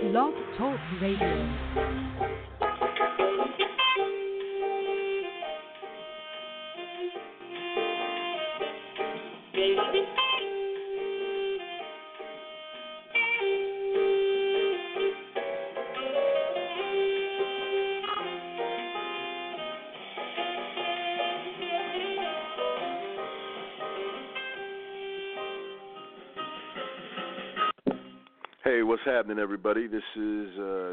Blog Talk Radio. Hey, what's happening, everybody? This is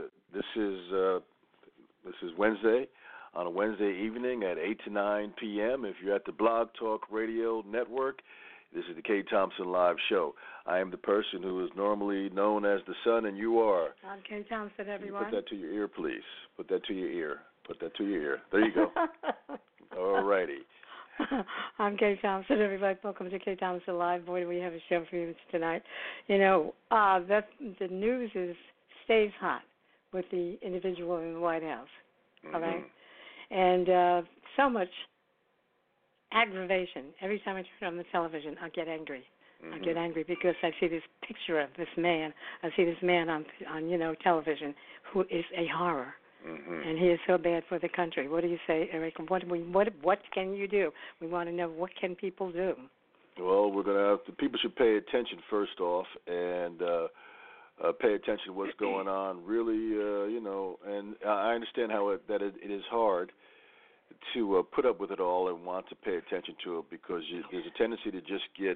Wednesday, on a Wednesday evening at 8 to 9 p.m. If you're at the Blog Talk Radio Network, this is the Kay Thompson Live Show. I am the person who is normally known as the Sun, and you are. I'm Kay Thompson, everyone. Put that to your ear, please. Put that to your ear. Put that to your ear. There you go. All righty. I'm Kay Thompson, everybody. Welcome to Kay Thompson Live. Boy, do we have a show for you tonight. You know, the news stays hot with the individual in the White House, all right? And so much aggravation. Every time I turn on the television, I get angry. I get angry because I see this picture of this man. I see this man on television who is a horror. And he is so bad for the country. What do you say, Eric? What can you do? We want to know, what can people do? Well, people should pay attention first off, and pay attention to what's going on. Really, and I understand that it is hard to put up with it all and want to pay attention to it, because there's a tendency to just get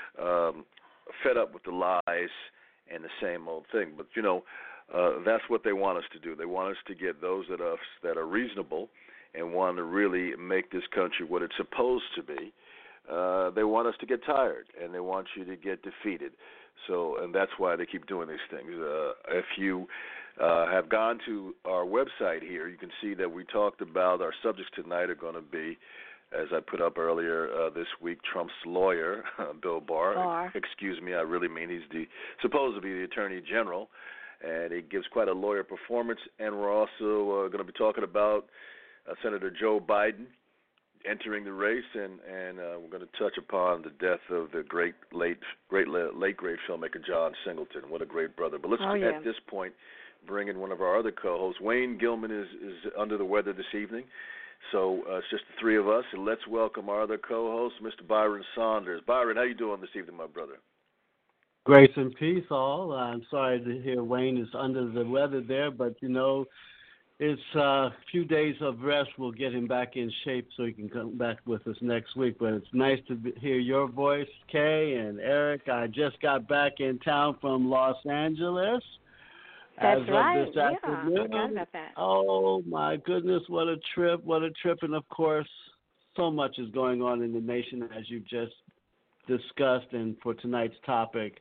fed up with the lies and the same old thing. But that's what they want us to do. They want us to get those that are reasonable and want to really make this country what it's supposed to be. They want us to get tired, and they want you to get defeated. And that's why they keep doing these things. If you have gone to our website here, you can see that we talked about our subjects tonight are going to be, as I put up earlier this week, Trump's lawyer, Bill Barr. Excuse me, I really mean he's supposed to be the Attorney General. And he gives quite a lawyer performance. And we're also going to be talking about Senator Joe Biden entering the race, and we're going to touch upon the death of the late great filmmaker John Singleton. What a great brother! But let's at this point bring in one of our other co-hosts. Wayne Gilman is under the weather this evening, so it's just the three of us. And let's welcome our other co-host, Mr. Byron Saunders. Byron, how you doing this evening, my brother? Grace and peace, all. I'm sorry to hear Wayne is under the weather there, but, it's a few days of rest will get him back in shape so he can come back with us next week. But it's nice to hear your voice, Kay and Eric. I just got back in town from Los Angeles. That's right. This afternoon. I forgot about that. Oh, my goodness, what a trip, what a trip. And, of course, so much is going on in the nation, as you've just discussed, and for tonight's topic.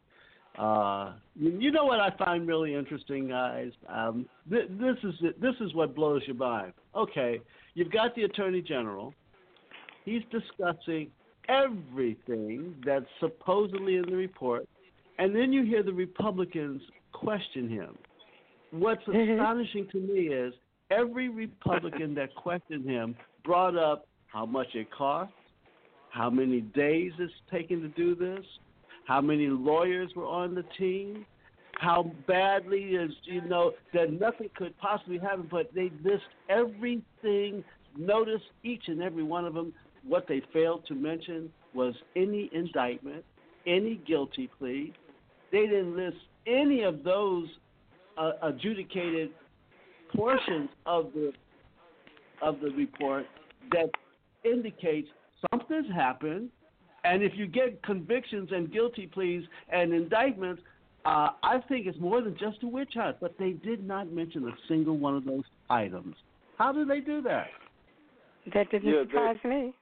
You know what I find really interesting, guys? This is what blows your mind. Okay, you've got the Attorney General. He's discussing everything that's supposedly in the report, and then you hear the Republicans question him. What's astonishing to me is every Republican that questioned him brought up how much it costs, how many days it's taken to do this, how many lawyers were on the team, how badly that nothing could possibly happen, but they list everything. Notice each and every one of them. What they failed to mention was any indictment, any guilty plea. They didn't list any of those adjudicated portions of the report that indicates something's happened. And if you get convictions and guilty pleas and indictments, I think it's more than just a witch hunt. But they did not mention a single one of those items. How did they do that? That didn't surprise me.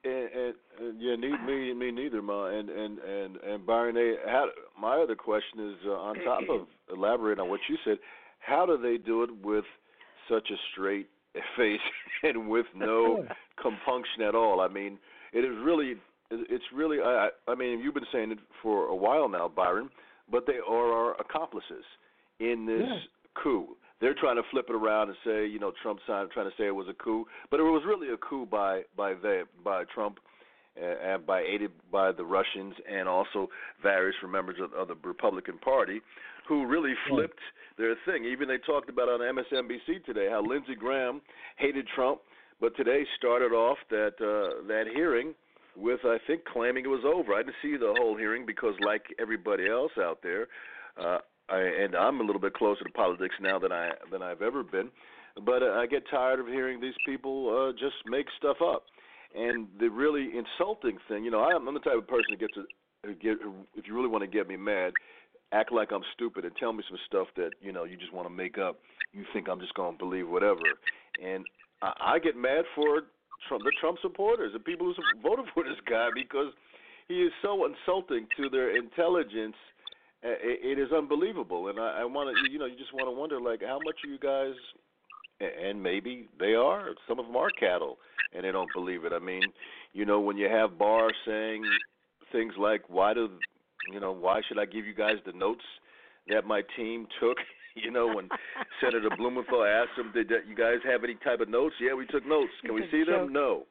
Me neither, Ma. And Byron, my other question is on top of elaborating on what you said. How do they do it with such a straight face and with no compunction at all? I mean, it is really. It's really, I mean, you've been saying it for a while now, Byron, but they are our accomplices in this coup. They're trying to flip it around and say, Trump's trying to say it was a coup, but it was really a coup by Trump aided by the Russians and also various members of the Republican Party, who really flipped their thing. Even they talked about on MSNBC today how Lindsey Graham hated Trump, but today started off that hearing with, I think, claiming it was over. I didn't see the whole hearing because, like everybody else out there, and I'm a little bit closer to politics now than I've ever been, but I get tired of hearing these people just make stuff up. And the really insulting thing, I'm the type of person that if you really want to get me mad, act like I'm stupid and tell me some stuff that, you just want to make up. You think I'm just going to believe whatever. And I get mad for the Trump supporters, the people who voted for this guy, because he is so insulting to their intelligence. It is unbelievable. And I want to, you just want to wonder, like, how much are you guys, and maybe they are, some of them are cattle, and they don't believe it. I mean, when you have Barr saying things like, why should I give you guys the notes that my team took? When Senator Blumenthal asked him, did you guys have any type of notes? Yeah, we took notes. Can we see them? No.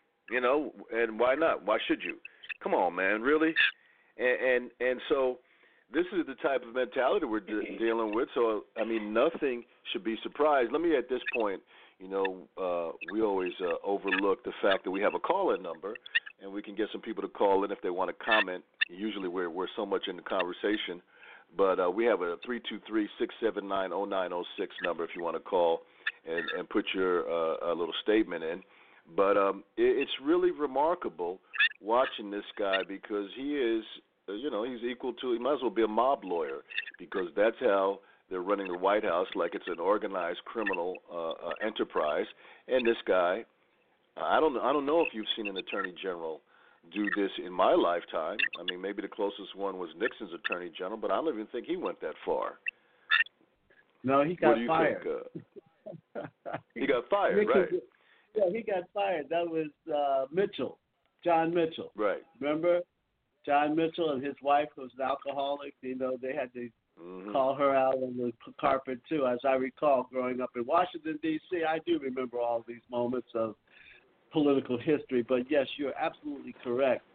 And why not? Why should you? Come on, man, really? And so this is the type of mentality we're dealing with. So, I mean, nothing should be surprised. Let me, at this point, we always overlook the fact that we have a call-in number, and we can get some people to call in if they want to comment. Usually we're so much in the conversation. But we have a 323-679-0906 number if you want to call and put your little statement in. But it's really remarkable watching this guy, because he is, he's equal to, he might as well be a mob lawyer, because that's how they're running the White House, like it's an organized criminal enterprise. And this guy, I don't know if you've seen an attorney general do this in my lifetime. I mean, maybe the closest one was Nixon's attorney general, but I don't even think he went that far. No, he got fired. He got fired, right? Yeah, he got fired. That was Mitchell, John Mitchell. Right. Remember? John Mitchell and his wife was an alcoholic. They had to call her out on the carpet, too. As I recall, growing up in Washington, D.C., I do remember all these moments of political history, but yes, you're absolutely correct.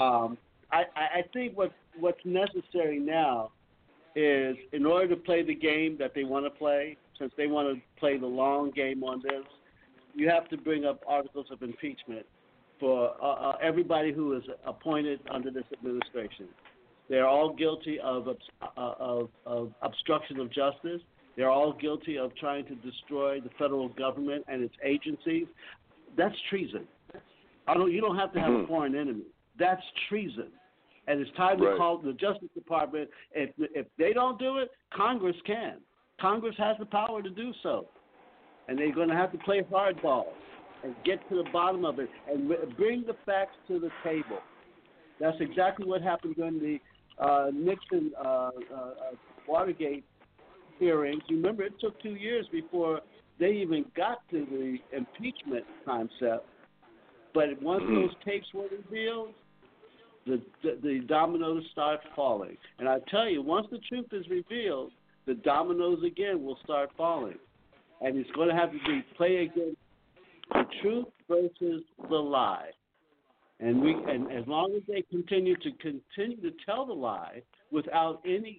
I think what's necessary now is, in order to play the game that they want to play, since they want to play the long game on this, you have to bring up articles of impeachment for everybody who is appointed under this administration. They're all guilty of obstruction of justice. They're all guilty of trying to destroy the federal government and its agencies. That's treason. You don't have to have a foreign enemy. That's treason. And it's time to call the Justice Department. If they don't do it, Congress can. Congress has the power to do so. And they're going to have to play hardball and get to the bottom of it and bring the facts to the table. That's exactly what happened during the Nixon Watergate hearings. You remember, it took 2 years before they even got to the impeachment concept. But once those tapes were revealed, the dominoes start falling. And I tell you, once the truth is revealed, the dominoes again will start falling. And it's going to have to be play against the truth versus the lie. And as long as they continue to tell the lie without any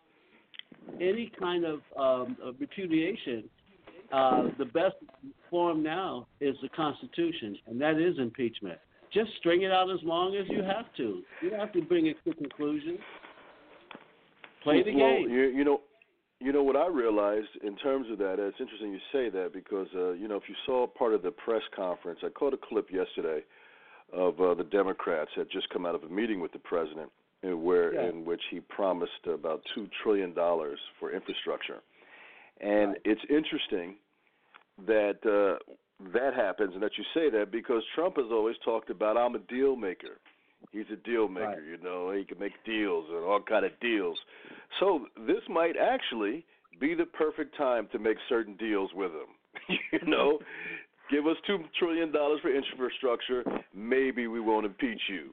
kind of repudiation, the best form now is the Constitution, and that is impeachment. Just string it out as long as you have to. You don't have to bring it to conclusion. Play the game. You know what I realized in terms of that, it's interesting you say that, because, if you saw part of the press conference, I caught a clip yesterday of the Democrats had just come out of a meeting with the president in which he promised about $2 trillion for infrastructure. And it's interesting that that happens and that you say that, because Trump has always talked about, I'm a deal maker. He's a deal maker, he can make deals and all kind of deals. So this might actually be the perfect time to make certain deals with him. Give us $2 trillion for infrastructure, maybe we won't impeach you.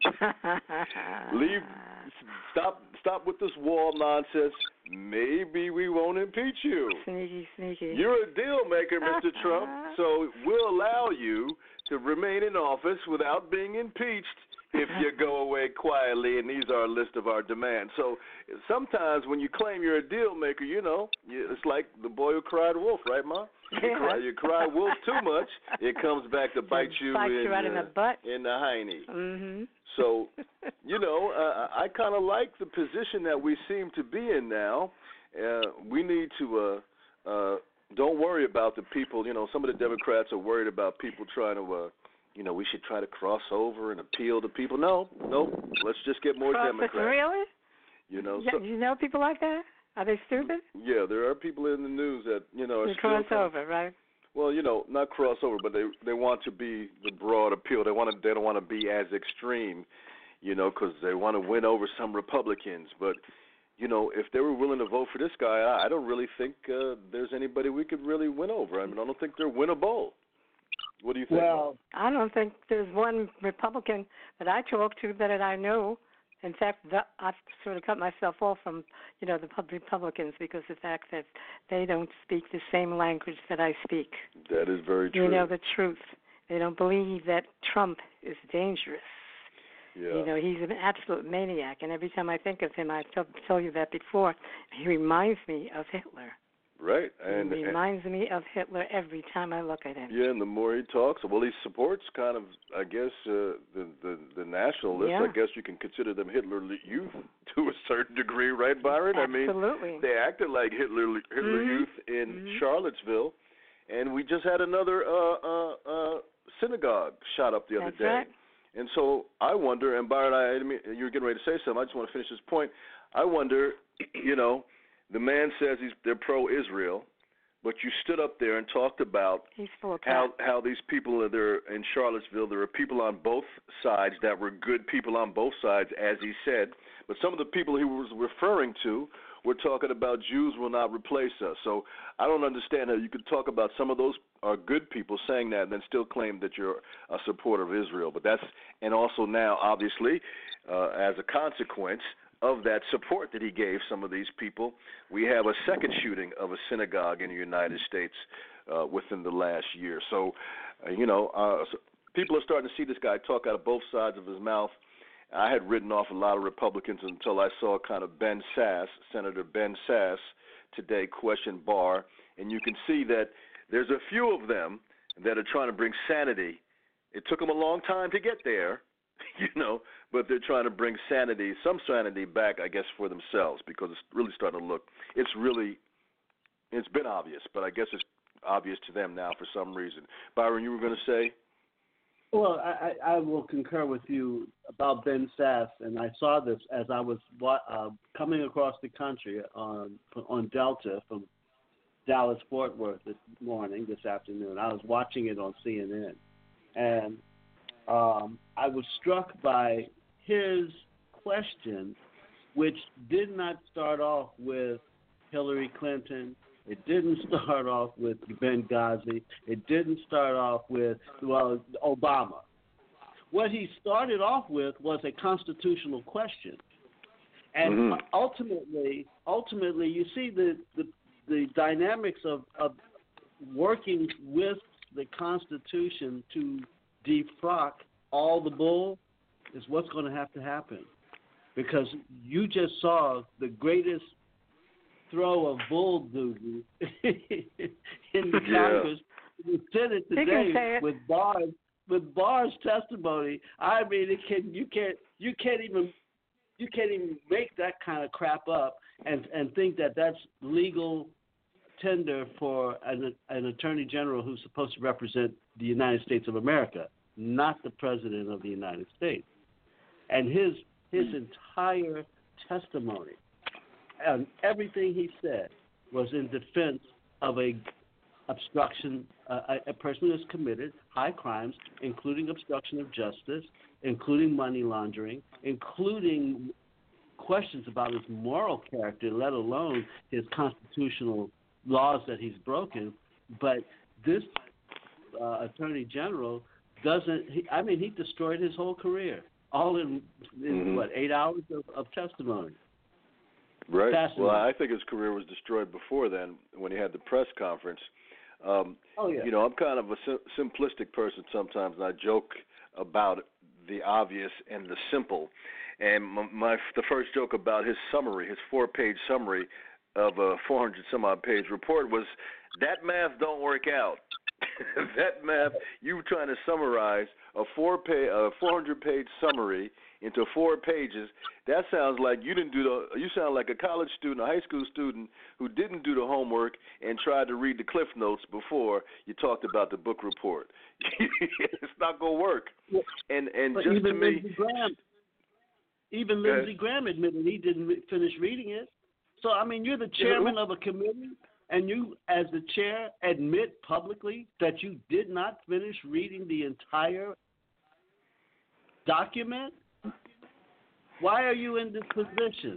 Stop with this wall nonsense, maybe we won't impeach you. Sneaky. You're a deal maker, Mr. Trump, so we'll allow you to remain in office without being impeached if you go away quietly, and these are a list of our demands. So sometimes when you claim you're a deal maker, it's like the boy who cried wolf, right, Ma? You cry wolf too much, it comes back to bite you right in the butt, in the hiney. Mm-hmm. So, I kind of like the position that we seem to be in now. We need to don't worry about the people. Some of the Democrats are worried about people trying to, we should try to cross over and appeal to people. No, let's just get more Democrats. Really? You know people like that? Are they stupid? Yeah, there are people in the news that are they cross over, right? Well, not cross over, but they want to be the broad appeal. They don't want to be as extreme, because they want to win over some Republicans. But if they were willing to vote for this guy, I don't really think there's anybody we could really win over. I don't think they're winnable. What do you think? Well, I don't think there's one Republican that I talk to that I know. In fact, I've sort of cut myself off from, the Republicans because of the fact that they don't speak the same language that I speak. That is very true. The truth. They don't believe that Trump is dangerous. Yeah. He's an absolute maniac, and every time I think of him, I've told you that before, he reminds me of Hitler. Right. He reminds me of Hitler every time I look at him. Yeah, and the more he talks, he supports kind of, I guess, the nationalists. Yeah. I guess you can consider them Hitler youth to a certain degree, right, Byron? Absolutely. They acted like Hitler youth in Charlottesville, and we just had another synagogue shot up the other day. Right. And so I wonder, and Byron, you were getting ready to say something. I just want to finish this point. I wonder, the man says they're pro-Israel, but you stood up there and talked about how these people there in Charlottesville, there are people on both sides that were good people on both sides, as he said. But some of the people he was referring to were talking about Jews will not replace us. So I don't understand how you could talk about some of those are good people saying that and then still claim that you're a supporter of Israel. But and also now, obviously, as a consequence of that support that he gave some of these people, we have a second shooting of a synagogue in the United States within the last year. So, people are starting to see this guy talk out of both sides of his mouth. I had written off a lot of Republicans until I saw kind of Senator Ben Sasse today question Barr, and you can see that there's a few of them that are trying to bring sanity. It took them a long time to get there, but they're trying to bring some sanity back, I guess, for themselves, because it's really starting to look, it's been obvious, but I guess it's obvious to them now for some reason. Byron, you were going to say? Well, I will concur with you about Ben Sasse, and I saw this as I was coming across the country on Delta from Dallas-Fort Worth this afternoon. I was watching it on CNN, and I was struck by his question, which did not start off with Hillary Clinton. It didn't start off with Benghazi. It didn't start off with, Obama. What he started off with was a constitutional question. And ultimately, you see the dynamics of working with the Constitution to defrock all the bull is what's going to have to happen. Because you just saw the greatest throw of bull doo-doo in the Congress, in the Senate today with Barr's testimony. I mean, you can't even make that kind of crap up and think that that's legal tender for an attorney general who's supposed to represent the United States of America, not the president of the United States. And his entire testimony and everything he said was in defense of a person who has committed high crimes, including obstruction of justice, including money laundering, including questions about his moral character, let alone his constitutional laws that he's broken. But this attorney general he destroyed his whole career, all in 8 hours of testimony. Right. Well, I think his career was destroyed before then when he had the press conference. I'm kind of a simplistic person sometimes, and I joke about the obvious and the simple. And the first joke about his summary, his 4-page summary of a 400-some-odd-page report was, that math don't work out. That math, you were trying to summarize a 400-page summary into 4 pages. That sounds like you sound like a college student, a high school student who didn't do the homework and tried to read the Cliff Notes before you talked about the book report. It's not going to work. And just to me, Lindsey Graham admitted he didn't finish reading it. So, I mean, you're the chairman of a committee, and you, as the chair, admit publicly that you did not finish reading the entire document? Why are you in this position?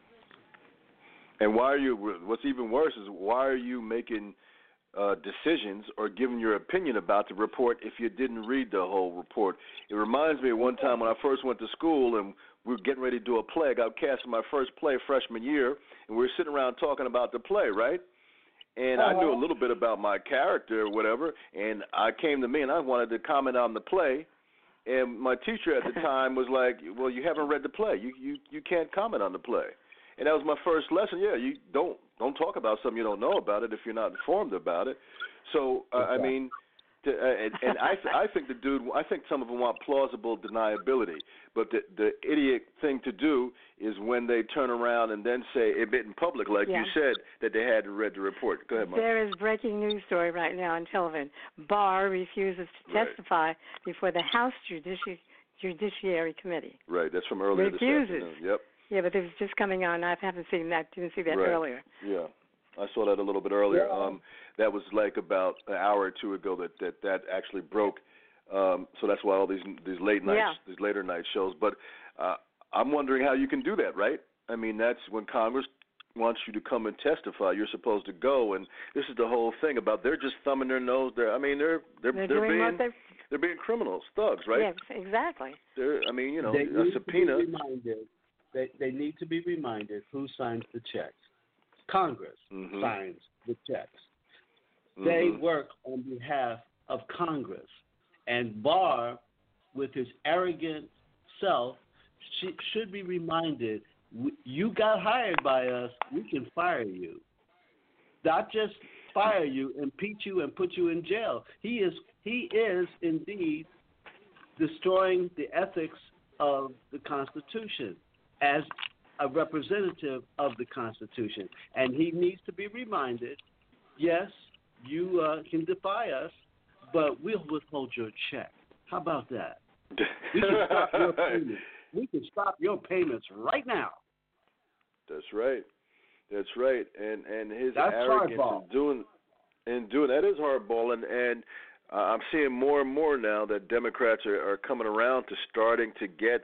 And what's even worse is, why are you making decisions or giving your opinion about the report if you didn't read the whole report? It reminds me of one time when I first went to school and we were getting ready to do a play. I got cast in my first play freshman year, and we were sitting around talking about the play, right? And I knew a little bit about my character or whatever, and I came to me and I wanted to comment on the play. And my teacher at the time was like, well, you haven't read the play. You can't comment on the play. And that was my first lesson. Yeah, you don't talk about something you don't know about it if you're not informed about it. So, I mean, and I think I think some of them want plausible deniability. But the idiot thing to do is when they turn around and then admit in public, like you said, that they hadn't read the report. Go ahead, Mike. There is breaking news story right now on television. Barr refuses to testify before the House Judiciary Committee. Right, that's from earlier this afternoon. Yep. Yeah, but this is just coming on. I haven't seen that. Didn't see that earlier. Yeah, I saw that a little bit earlier. Yeah. That was like about an hour or two ago that actually broke. So that's why all these late nights, these later night shows. But I'm wondering how you can do that, right? I mean, that's when Congress wants you to come and testify. You're supposed to go, and this is the whole thing about they're just thumbing their nose. They're being criminals, thugs, right? Yes, exactly. I mean, a subpoena. They need to be reminded who signs the checks. Congress signs the checks. They work on behalf of Congress. And Barr, with his arrogant self, should be reminded, you got hired by us, we can fire you. Not just fire you, impeach you, and put you in jail. He is indeed destroying the ethics of the Constitution as a representative of the Constitution. And he needs to be reminded, yes, you can defy us, but we'll withhold your check. How about that? We can stop your payments. We can stop your payments right now. That's right. That's right. And his That's arrogance hardball. in doing that is hardball. And I'm seeing more and more now that Democrats are coming around to starting to get,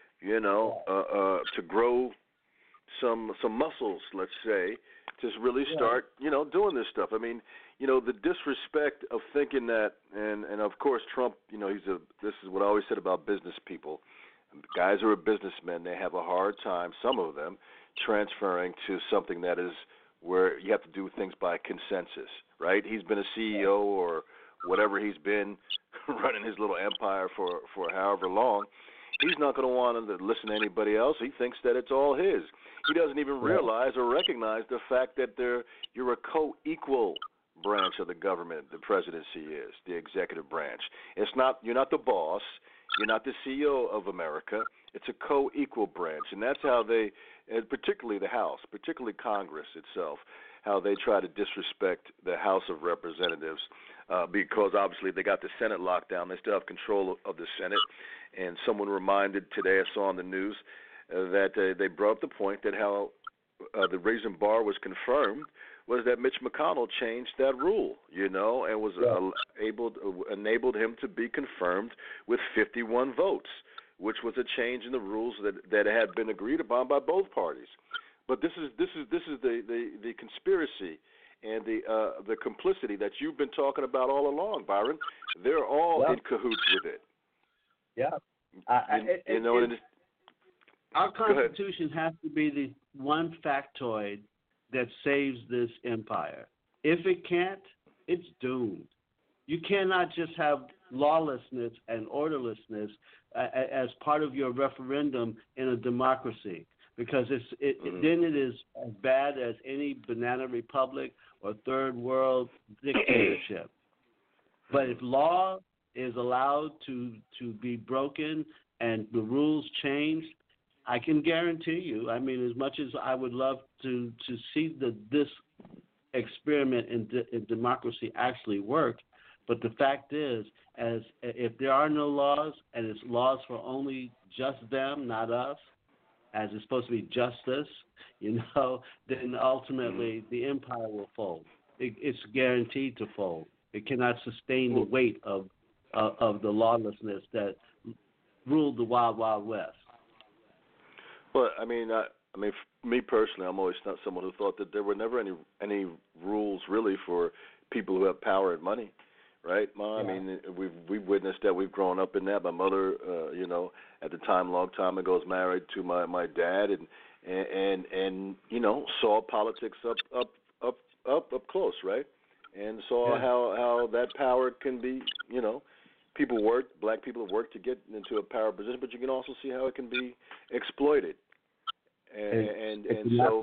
to grow some muscles, let's say, to really start, doing this stuff. I mean, the disrespect of thinking that, and of course Trump, this is what I always said about business people. Guys who are businessmen, they have a hard time, some of them, transferring to something that is where you have to do things by consensus, right? He's been a CEO or whatever he's been running his little empire for however long. He's not going to want to listen to anybody else. He thinks that it's all his. He doesn't even realize or recognize the fact that you're a co-equal branch of the government. The presidency is the executive branch. You're not the boss. You're not the CEO of America. It's a co-equal branch, and that's how they, and particularly the House, particularly Congress itself, how they try to disrespect the House of Representatives because obviously they got the Senate locked down. They still have control of the Senate, and someone reminded today, I saw on the news, that they brought up the point that how the reason Barr was confirmed was that Mitch McConnell changed that rule, and was enabled him to be confirmed with 51 votes, which was a change in the rules that had been agreed upon by both parties. But this is the conspiracy and the complicity that you've been talking about all along, Byron. They're all in cahoots with it. Yeah. Our Constitution has to be the one factoid that saves this empire. If it can't, it's doomed. You cannot just have lawlessness and orderlessness as part of your referendum in a democracy, because then it is as bad as any banana republic or third world dictatorship. But if law is allowed to be broken and the rules changed, I can guarantee you, I mean, as much as I would love to see this experiment in democracy actually work, but the fact is, if there are no laws and it's laws for only just them, not us, as it's supposed to be justice, then ultimately the empire will fold. It's guaranteed to fold. It cannot sustain the weight of the lawlessness that ruled the Wild Wild West. Well, I mean, for me personally, I'm always not someone who thought that there were never any rules really for people who have power and money, right, Ma? Yeah. I mean, we've witnessed that. We've grown up in that. My mother, at the time, long time ago, was married to my dad, and saw politics up close, right? And saw how that power can be, people black people work to get into a power position, but you can also see how it can be exploited. And so,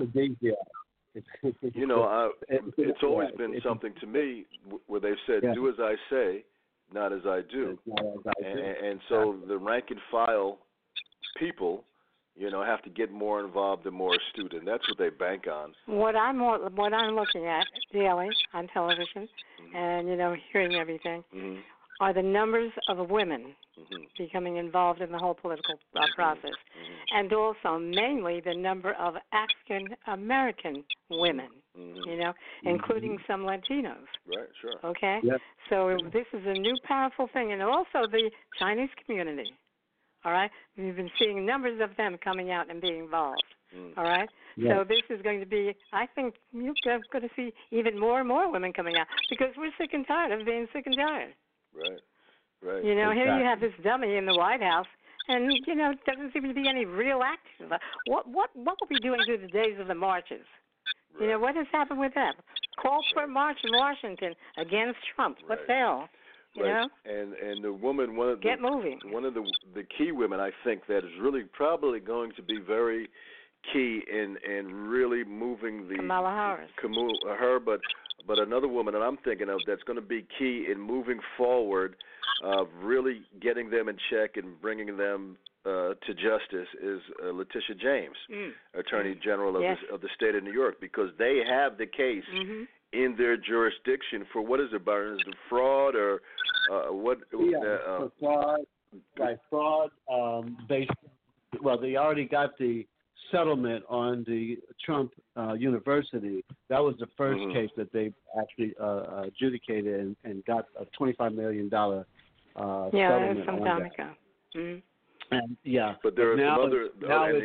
it's always been something to me where they've said, do as I say, not as I do. And so the rank and file people, have to get more involved and more astute, and that's what they bank on. What I'm looking at daily on television, and hearing everything, are the numbers of women becoming involved in the whole political process, and also mainly the number of African American women, including some Latinos. Right, sure. Okay? Yep. So this is a new powerful thing, and also the Chinese community. All right? We've been seeing numbers of them coming out and being involved. All right? Yep. So this is going to be, I think you're going to see even more and more women coming out, because we're sick and tired of being sick and tired. Right. Right. Here you have this dummy in the White House, and it doesn't seem to be any real action. What will we doing through the days of the marches? Right. What has happened with that? Call for a march in Washington against Trump. What the hell? Right. And the woman, get moving. One of the key women, I think, that is really probably going to be very key in really moving the Kamala Harris. But another woman that I'm thinking of that's going to be key in moving forward, really getting them in check and bringing them to justice is Letitia James, Attorney General of the state of New York, because they have the case in their jurisdiction for, what is it, Byron? Is it fraud or what? For fraud. By fraud, based. Well, they already got the settlement on the Trump University. That was the first case that they actually adjudicated and got a $25 million settlement. Yeah, some time ago. And but there are now some other.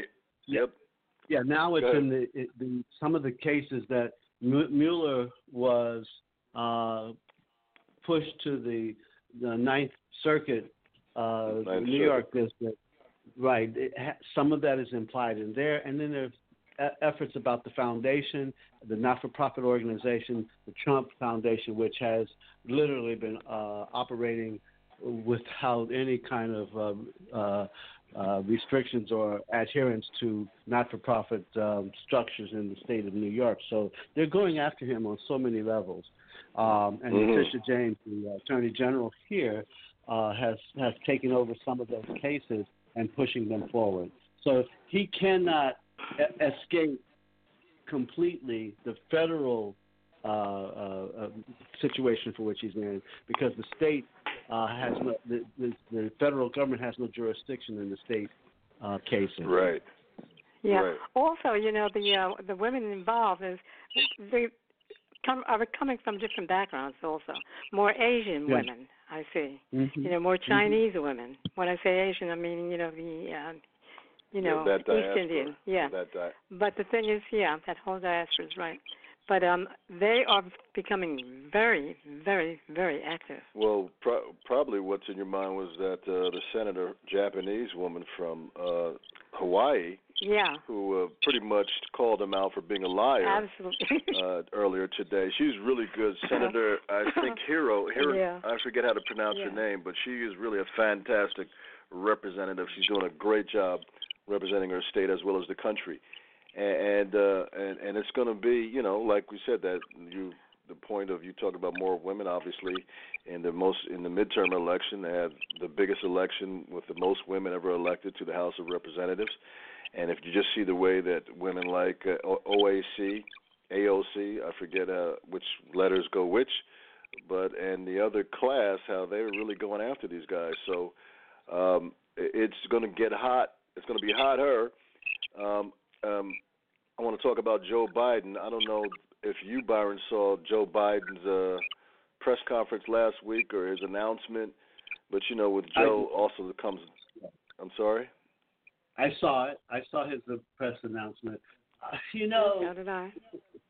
Now it's in the some of the cases that Mueller was pushed to the Ninth Circuit, New York district. Right. Some of that is implied in there, and then there's efforts about the foundation, the not-for-profit organization, the Trump Foundation, which has literally been operating without any kind of restrictions or adherence to not-for-profit structures in the state of New York. So they're going after him on so many levels. And Letitia James, the Attorney General here, has taken over some of those cases and pushing them forward. So he cannot escape completely the federal situation for which he's in, because the state has no, the federal government has no jurisdiction in the state cases. Right. Yeah. Right. Also, the women involved are coming from different backgrounds. Also, more Asian women. I see. More Chinese women. When I say Asian, I mean the East Indian. Yeah. But the thing is, that whole diaspora is right. But they are becoming very, very, very active. Well, probably what's in your mind was that the senator, Japanese woman from Hawaii, Yeah. who pretty much called him out for being a liar. Absolutely. Earlier today. She's really good. Senator, I think Hiro, Yeah. I forget how to pronounce her name, but she is really a fantastic representative. She's doing a great job representing her state as well as the country. And it's going to be, you know, like we said, that the point of you talking about more women, obviously, in the midterm election, they have the biggest election with the most women ever elected to the House of Representatives. And if you just see the way that women like OAC, AOC, I forget which letters go which, and the other class, how they're really going after these guys. So it's going to get hot. It's going to be hotter. I want to talk about Joe Biden. I don't know if you, Byron, saw Joe Biden's press conference last week or his announcement, but, you know, with Joe also comes – I'm sorry? I saw it. I saw his press announcement. You know, So did I.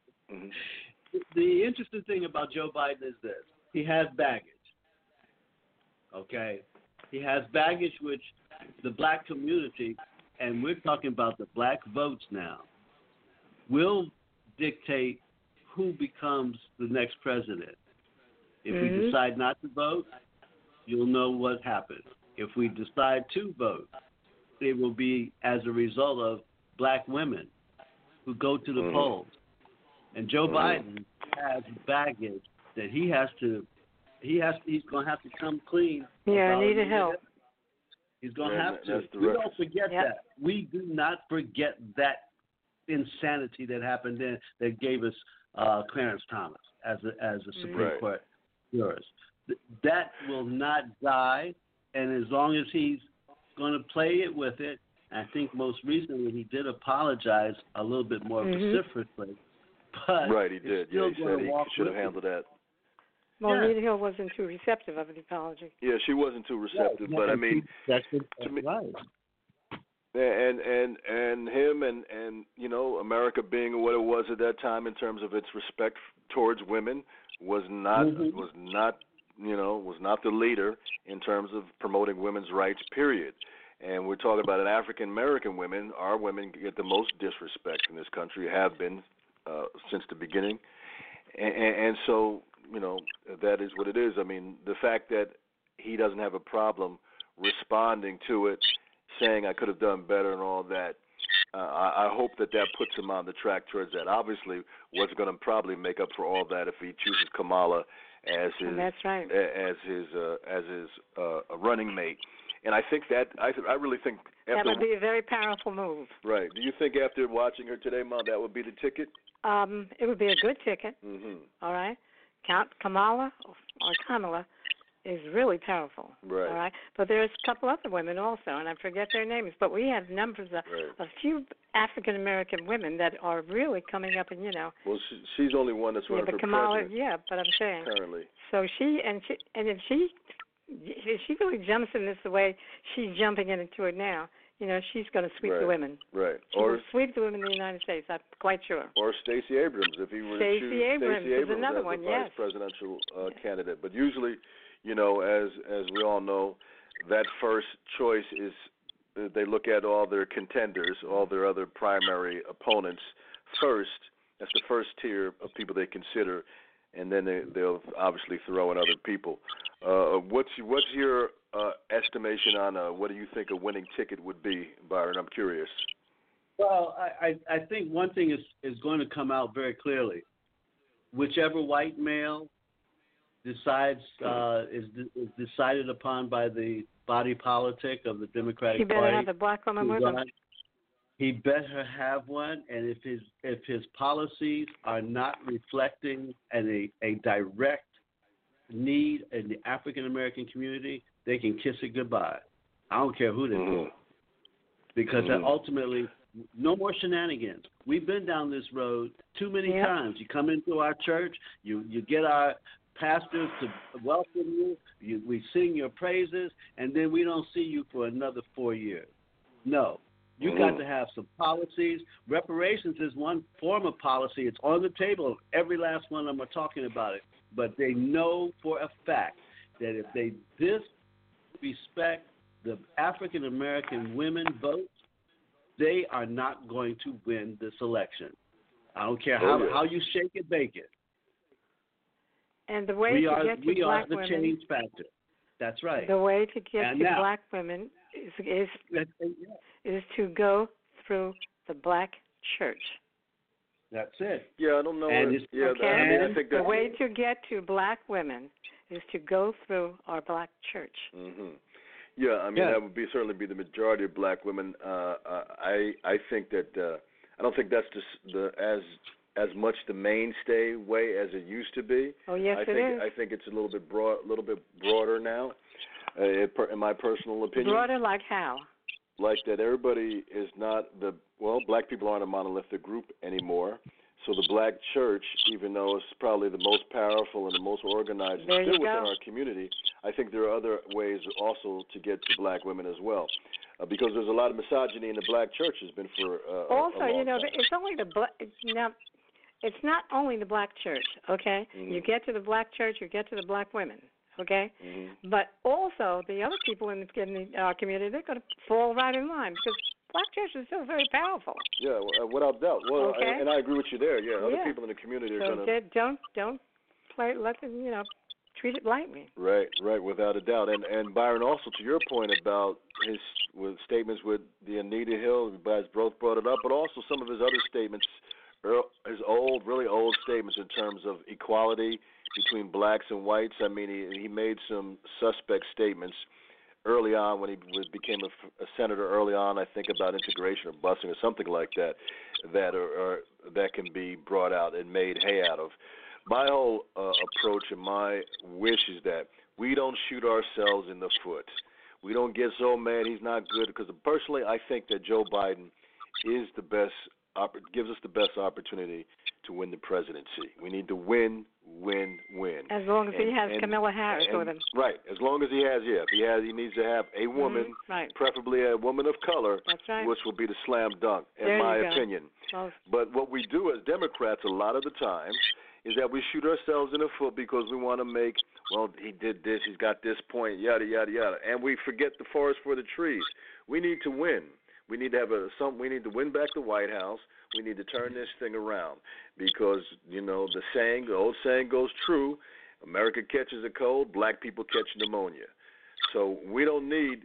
The interesting thing about Joe Biden is this. He has baggage, okay? He has baggage which the black community, and we're talking about the black votes now, will dictate who becomes the next president. If we decide not to vote, you'll know what happened. If we decide to vote, it will be as a result of black women who go to the polls. And Joe Biden has baggage that he's going to have to come clean. Yeah, I needed help. He's going to have to. We don't forget that. We do not forget that insanity that happened then that gave us Clarence Thomas as a Supreme Court jurist. That will not die, and as long as he's going to play it with it, I think most recently he did apologize a little bit more vociferously. But right, he did. Yeah, he said he should have handled that. Well, Anita Hill wasn't too receptive of the apology. Yeah, she wasn't too receptive, but I mean, that's right. And him and you know, America being what it was at that time in terms of its respect towards women was not the leader in terms of promoting women's rights, period. And we're talking about an African American women. Our women get the most disrespect in this country, have been since the beginning. And so, you know, that is what it is. I mean, the fact that he doesn't have a problem responding to it, saying I could have done better and all that, I hope that puts him on the track towards that. Obviously, what's going to probably make up for all that if he chooses Kamala as his running mate. And I think I really think that would be a very powerful move. Right. Do you think after watching her today, Mom, that would be the ticket? It would be a good ticket. All right. Kamala is really powerful. Right. All right. But there's a couple other women also, and I forget their names. But we have numbers of a few African American women that are really coming up, and you know. Well, she's only one that's running for Kamala, president. yeah, but I'm saying. Currently. So if she really jumps in this the way she's jumping into it now, you know, she's going to sweep the women. Right. She will sweep the women in the United States, I'm quite sure. Or Stacey Abrams, if he were to choose Stacey Abrams is another as one, the vice presidential candidate. But usually, you know, as we all know, that first choice is they look at all their contenders, all their other primary opponents first. That's the first tier of people they consider, and then they'll obviously throw in other people. What's your estimation on what do you think a winning ticket would be, Byron? I'm curious. Well, I think one thing is going to come out very clearly. Whichever white male decides is decided upon by the body politic of the Democratic Party. He better have a black woman with him. He better have one, and if his policies are not reflecting a direct need in the African American community, they can kiss it goodbye. I don't care who they pull, because ultimately, no more shenanigans. We've been down this road too many times. You come into our church, you get our pastors to welcome you, we sing your praises, and then we don't see you for another 4 years. No. You got to have some policies. Reparations is one form of policy. It's on the table. Every last one of them are talking about it. But they know for a fact that if they disrespect the African American women vote, they are not going to win this election. I don't care how you shake it, bake it. And the way to get to black women, we are the change factor. That's right. The way to get to black women is to go through the black church. That's it. Yeah, I don't know. And I think the way to get to black women is to go through our black church. Mm-hmm. Yeah, I mean that would certainly be the majority of black women. I think that I don't think that's as much the mainstay way as it used to be. Oh yes, it is. I think it's a little bit broader now. In my personal opinion. Broader like how? Like that everybody is not black people aren't a monolithic group anymore. So the black church, even though it's probably the most powerful and the most organized still within our community, I think there are other ways also to get to black women as well. Because there's a lot of misogyny in the black church has been for also, a long time. it's only it's not only the black church, okay? Mm-hmm. You get to the black church, you get to the black women, okay? Mm-hmm. But also the other people in our community, they're going to fall right in line because black church is still very powerful. Yeah, without doubt. Well, okay? and I agree with you there. Yeah, other people in the community are going to don't let them treat it lightly. Right, without a doubt. And Byron, also to your point about his statements with the Anita Hill, you guys both brought it up, but also some of his other statements, his really old statements in terms of equality between blacks and whites. I mean, he made some suspect statements early on when he became a senator early on, I think, about integration or busing or something like that, that can be brought out and made hay out of. My whole approach and my wish is that we don't shoot ourselves in the foot. We don't get so mad he's not good, because personally I think that Joe Biden is gives us the best opportunity to win the presidency. We need to win. As long as he has Kamala Harris with him. Right. As long as he has, he needs to have a woman, preferably a woman of color, which will be the slam dunk, in my opinion. Well, but what we do as Democrats a lot of the time is that we shoot ourselves in the foot because we want to make, he did this, he's got this point, yada, yada, yada. And we forget the forest for the trees. We need to win. We need to we need to win back the White House. We need to turn this thing around because, the old saying goes true. America catches a cold, black people catch pneumonia. So we don't need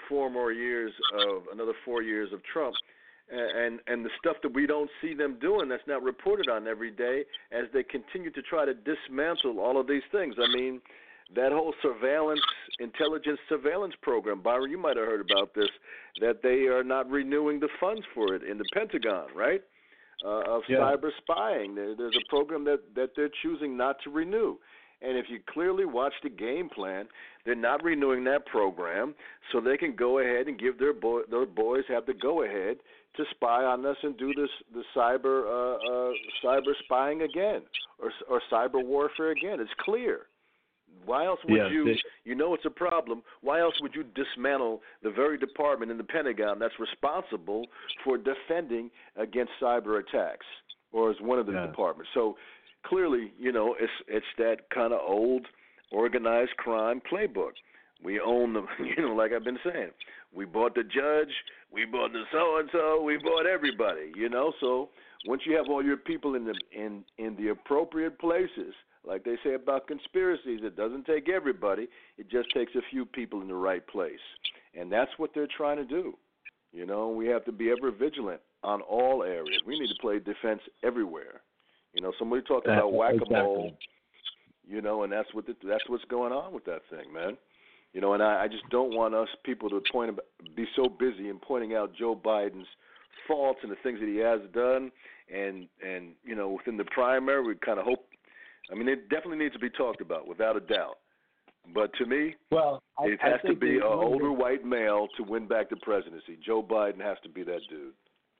another 4 years of Trump. And the stuff that we don't see them doing that's not reported on every day as they continue to try to dismantle all of these things. I mean, that whole intelligence surveillance program, Byron, you might have heard about this, that they are not renewing the funds for it in the Pentagon, right? Of cyber spying. There's a program that they're choosing not to renew. And if you clearly watch the game plan, they're not renewing that program so they can go ahead and give their boys have the go-ahead to spy on us and do the cyber spying again or cyber warfare again. It's clear. Why else would it's a problem, why else would you dismantle the very department in the Pentagon that's responsible for defending against cyber attacks, or as one of the departments? So clearly, it's that kind of old organized crime playbook. We own them, like I've been saying. We bought the judge, we bought the so-and-so, we bought everybody, So once you have all your people in the appropriate places, like they say about conspiracies, it doesn't take everybody. It just takes a few people in the right place. And that's what they're trying to do. We have to be ever vigilant on all areas. We need to play defense everywhere. Somebody talked about whack-a-mole, and that's what's going on with that thing, man. And I just don't want us people to be so busy in pointing out Joe Biden's faults and the things that he has done. And within the primary, we kind of hope. I mean, it definitely needs to be talked about, without a doubt. But to me, it has to be an older white male to win back the presidency. Joe Biden has to be that dude.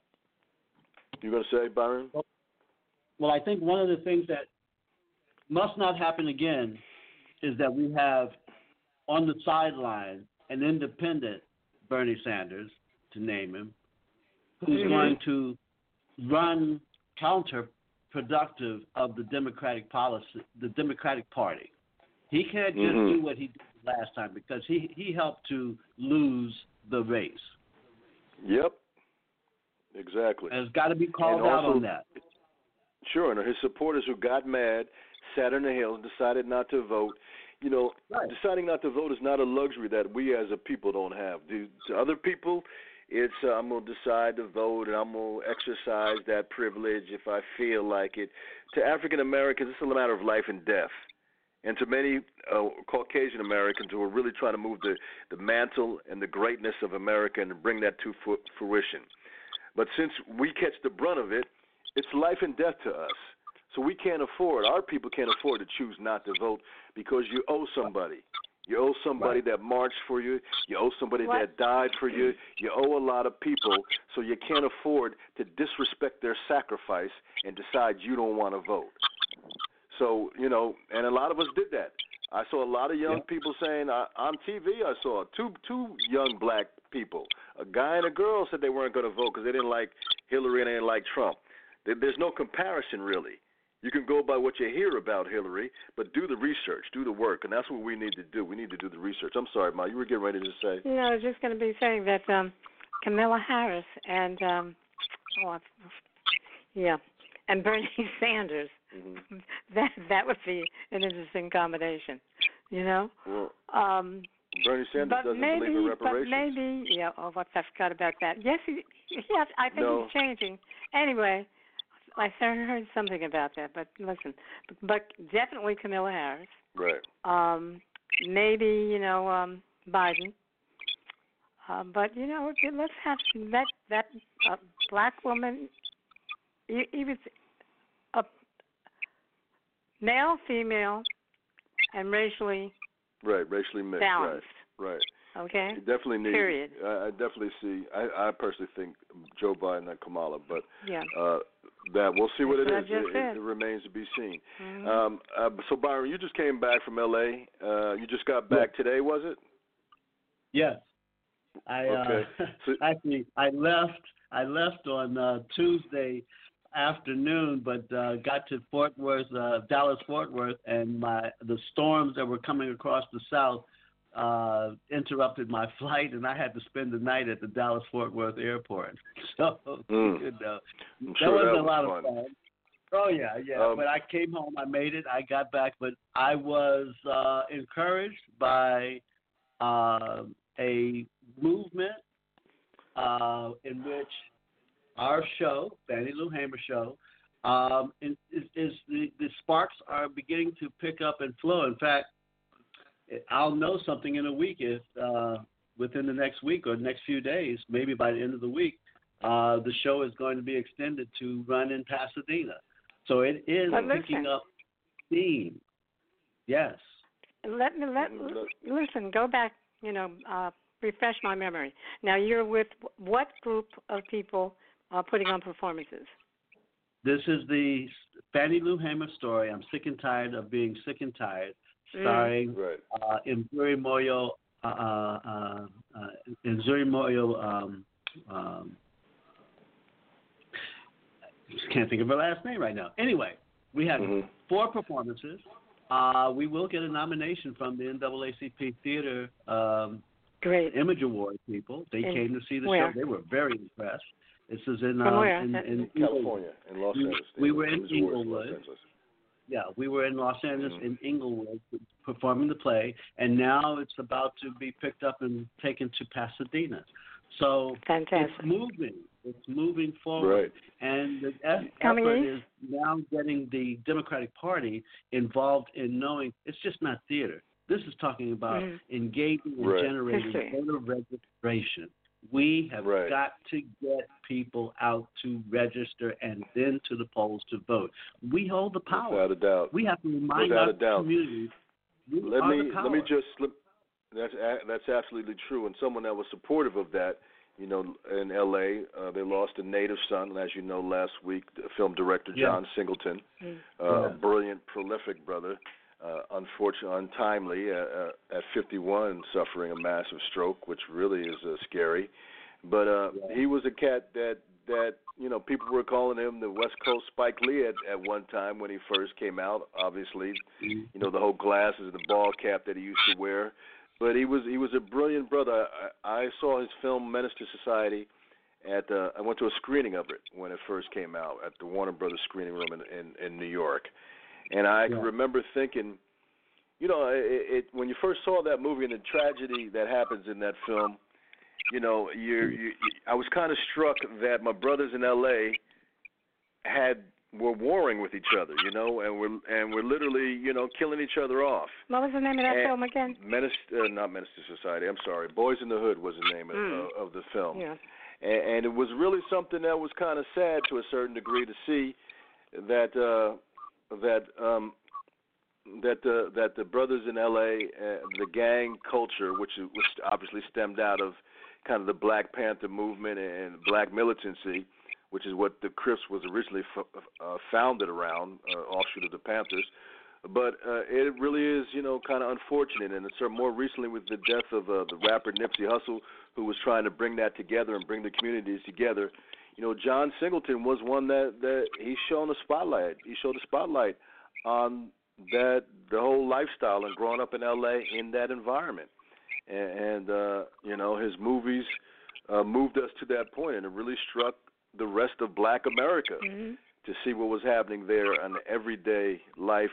You going to say, Byron? Well, I think one of the things that must not happen again is that we have on the sideline an independent Bernie Sanders, to name him, who's going to run counterproductive of the Democratic policy, the Democratic Party. He can't just do what he did last time because he helped to lose the race. Yep. Exactly. And it's got to be called out on that. Sure, and his supporters who got mad, sat on the Hill, and decided not to vote. You know, deciding not to vote is not a luxury that we as a people don't have. To other people, it's I'm going to decide to vote and I'm going to exercise that privilege if I feel like it. To African Americans, it's a matter of life and death. And to many Caucasian Americans who are really trying to move the mantle and the greatness of America and bring that to fruition. But since we catch the brunt of it, it's life and death to us. So we can't afford, our people can't afford to choose not to vote because you owe somebody. You owe somebody that marched for you. You owe somebody that died for you. You owe a lot of people, so you can't afford to disrespect their sacrifice and decide you don't want to vote. So, you know, and a lot of us did that. I saw a lot of young people saying on TV, I saw two young black people, a guy and a girl said they weren't going to vote because they didn't like Hillary and they didn't like Trump. There's no comparison, really. You can go by what you hear about Hillary, but do the research, do the work, and that's what we need to do. We need to do the research. I'm sorry, Ma, you were getting ready to say. You know, I was just going to be saying that Kamala Harris and, and Bernie Sanders, that would be an interesting combination, you know? Well, Bernie Sanders doesn't believe in reparations. But maybe, I forgot about that. Yes, I think he's changing. Anyway, I heard something about that, but listen, but definitely Kamala Harris. Right. Maybe, Biden. But, let's have that black woman, even male, female, and racially racially mixed. Balanced. Right. Okay. You definitely need. Period. I definitely see. I personally think Joe Biden and Kamala, but that we'll see what it is. It remains to be seen. So Byron, you just came back from L.A. You just got back today, was it? Yes. Actually I left on Tuesday afternoon, but got to Fort Worth, Dallas Fort Worth, and the storms that were coming across the south interrupted my flight, and I had to spend the night at the Dallas Fort Worth airport. So that was a lot of fun. Oh yeah. But I came home, I made it, I got back, but I was encouraged by a movement in which our show, Fannie Lou Hamer Show, the sparks are beginning to pick up and flow. In fact, I'll know something in a week if within the next week or next few days, maybe by the end of the week, the show is going to be extended to run in Pasadena. So it is picking up steam. Yes. Listen, go back, refresh my memory. Now, you're with what group of people putting on performances? This is the Fannie Lou Hamer story. I'm sick and tired of being sick and tired. Starring Nzuri Moyo. Can't think of her last name right now. Anyway, we had 4 performances. We will get a nomination from the NAACP Theater Image Award people. They came to see the show. They were very impressed. This is in California, in Los Angeles. We were in Inglewood. Yeah, we were in Los Angeles, in Inglewood, performing the play, and now it's about to be picked up and taken to Pasadena. So fantastic. It's moving forward. Right. And the effort is now getting the Democratic Party involved in knowing it's just not theater. This is talking about engaging and generating voter registration. We have got to get people out to register and then to the polls to vote. We hold the power. Without a doubt. We have to remind our community. That's absolutely true. And someone that was supportive of that, in L.A., they lost a native son, as you know, last week, the film director John Singleton, brilliant, prolific brother. Unfortunately, untimely at 51, suffering a massive stroke, which really is scary. But he was a cat that that people were calling him the West Coast Spike Lee at one time when he first came out. Obviously, the whole glasses and the ball cap that he used to wear. But he was a brilliant brother. I saw his film Menace to Society I went to a screening of it when it first came out at the Warner Brothers screening room in New York, and I remember thinking, when you first saw that movie and the tragedy that happens in that film, I was kind of struck that my brothers in L.A. were warring with each other, and we're literally, killing each other off. What was the name of that film again? Not Menace to Society. I'm sorry. Boys in the Hood was the name of the film. Yeah. And it was really something that was kind of sad to a certain degree to see that the brothers in L.A., the gang culture, which obviously stemmed out of kind of the Black Panther movement and black militancy, which is what the Crips was originally founded around, offshoot of the Panthers. But it really is, kind of unfortunate. And it's more recently with the death of the rapper Nipsey Hussle, who was trying to bring that together and bring the communities together. John Singleton was one that he shone the spotlight. He showed the spotlight on the whole lifestyle and growing up in L.A. in that environment. And his movies moved us to that point, and it really struck the rest of Black America to see what was happening there in everyday life,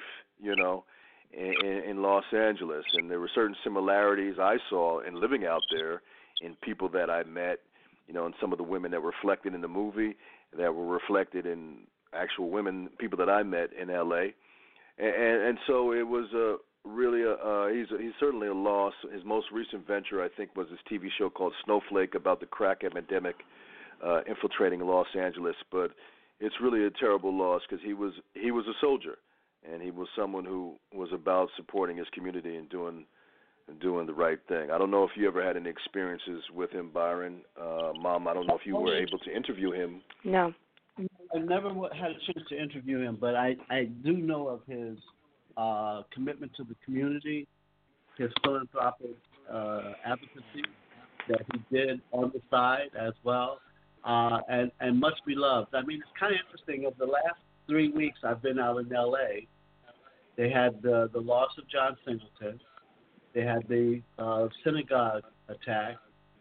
in Los Angeles. And there were certain similarities I saw in living out there in people that I met, and some of the women that were reflected in the movie that were reflected in actual women, people that I met in L.A. And so it was he's certainly a loss. His most recent venture, I think, was this TV show called Snowflake about the crack epidemic infiltrating Los Angeles. But it's really a terrible loss because he was a soldier, and he was someone who was about supporting his community and doing the right thing. I don't know if you ever had any experiences with him, Byron. Mom, I don't know if you were able to interview him. No. I never had a chance to interview him, but I do know of his commitment to the community, his philanthropic advocacy that he did on the side as well, and much beloved. I mean, it's kind of interesting. Over the last 3 weeks I've been out in L.A., they had the loss of John Singleton. They had the synagogue attack,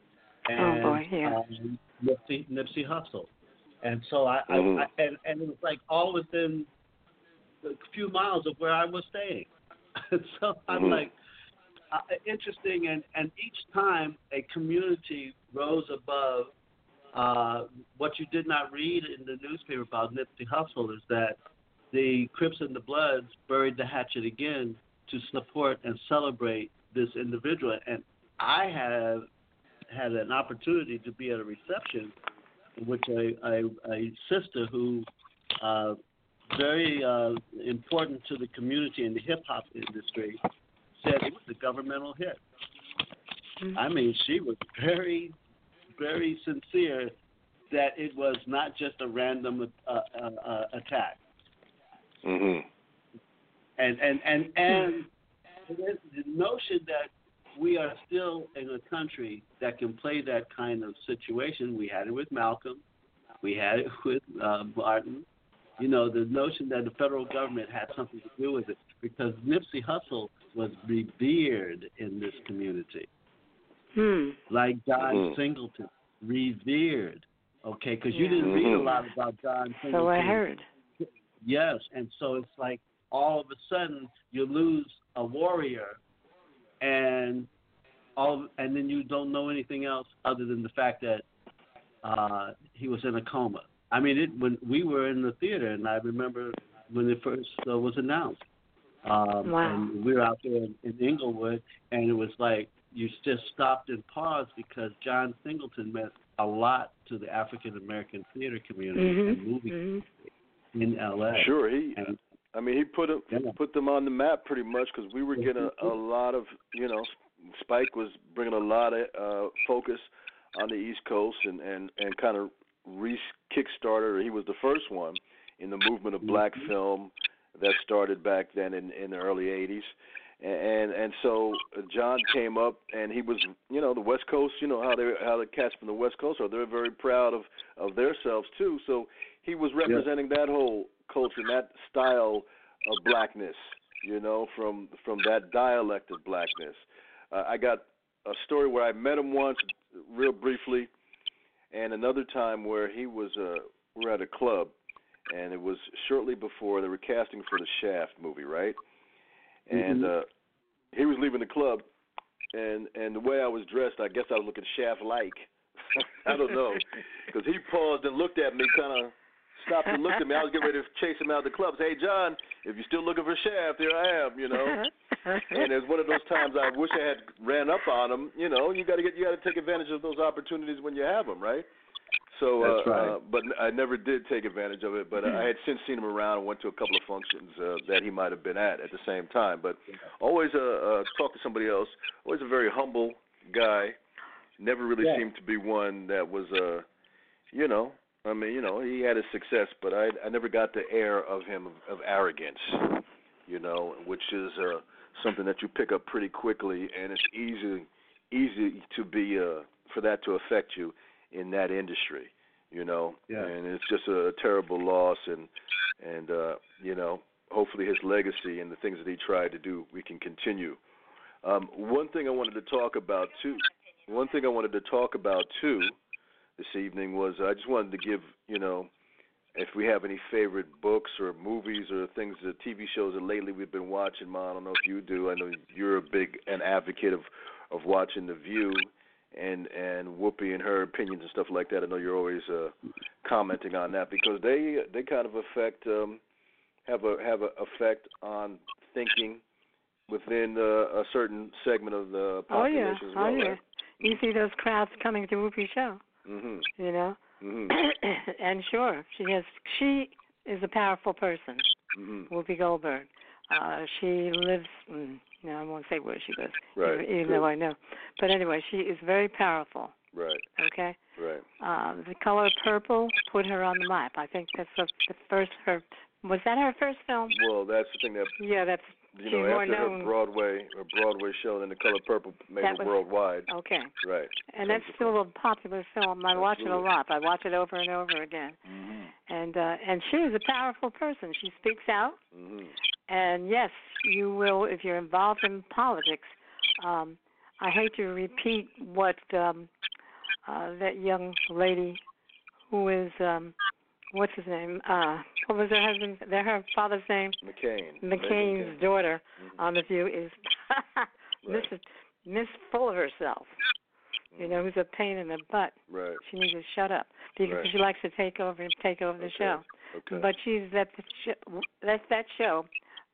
and Nipsey Hussle. And so I it was like all within a few miles of where I was staying. So I'm like, interesting. And each time a community rose above what you did not read in the newspaper about Nipsey Hussle is that the Crips and the Bloods buried the hatchet again to support and celebrate this individual. And I have had an opportunity to be at a reception in which a sister who very important to the community in the hip-hop industry said it was a governmental hit. I mean, she was very, very sincere that it was not just a random attack. And the notion that we are still in a country that can play that kind of situation. We had it with Malcolm. We had it with Martin. The notion that the federal government had something to do with it because Nipsey Hussle was revered in this community. Like John Singleton, revered. Okay, because you didn't read a lot about John Singleton. So I heard. Yes, and so it's like all of a sudden you lose a warrior and then you don't know anything else other than the fact that he was in a coma. I mean, when we were in the theater, and I remember when it first was announced. And we were out there in Inglewood, and it was like you just stopped and paused because John Singleton meant a lot to the African American theater community and movie in L.A. Sure, he put them on the map pretty much because we were getting a lot of, Spike was bringing a lot of focus on the East Coast and kind of kick-started, or he was the first one in the movement of black film that started back then in the early 80s. And so John came up, and he was, the West Coast. You know how the cats from the West Coast are. They're very proud of themselves too. So he was representing that whole culture and that style of blackness. From that dialect of blackness. I got a story where I met him once, real briefly, and another time where we were at a club, and it was shortly before they were casting for the Shaft movie, right? And he was leaving the club, and the way I was dressed, I guess I was looking Shaft-like. I don't know, because he paused and looked at me, kind of stopped and looked at me. I was getting ready to chase him out of the club. Say, hey, John, if you're still looking for Shaft, here I am, And it's one of those times I wish I had ran up on him. You got to take advantage of those opportunities when you have them, right? So, that's right. But I never did take advantage of it. But I had since seen him around and went to a couple of functions that he might have been at the same time. But always talk to somebody else. Always a very humble guy. Never really seemed to be one that was, he had his success, but I never got the air of him of arrogance, which is something that you pick up pretty quickly, and it's easy to be for that to affect you in that industry, and it's just a terrible loss, and hopefully his legacy and the things that he tried to do, we can continue. One thing I wanted to talk about too this evening was I just wanted to give, if we have any favorite books or movies or things, TV shows that lately we've been watching. Ma, I don't know if you do. I know you're an advocate of watching The View and Whoopi and her opinions and stuff like that. I know you're always commenting on that because they kind of have a effect on thinking within a certain segment of the population as well. Oh, yeah. Right? You see those crowds coming to Whoopi's show. And sure, she is a powerful person, Whoopi Goldberg. She lives, I won't say where she lives, right, even though I know. But anyway, she is very powerful. Right. Okay? Right. The Color Purple put her on the map. I think that's the first, was that her first film? Well, that's the thing that... Yeah, that's... She's after her Broadway show, then The Color Purple made it worldwide. Okay. Right. And that's still a popular film. I watch it a lot. I watch it over and over again. And she is a powerful person. She speaks out. And yes, you will, if you're involved in politics. I hate to repeat what that young lady who is what's his name? What was her father's name? McCain's daughter on The View is Miss Full of herself. Who's a pain in the butt. Right. She needs to shut up because she likes to take over the show. Okay. But she's at that show.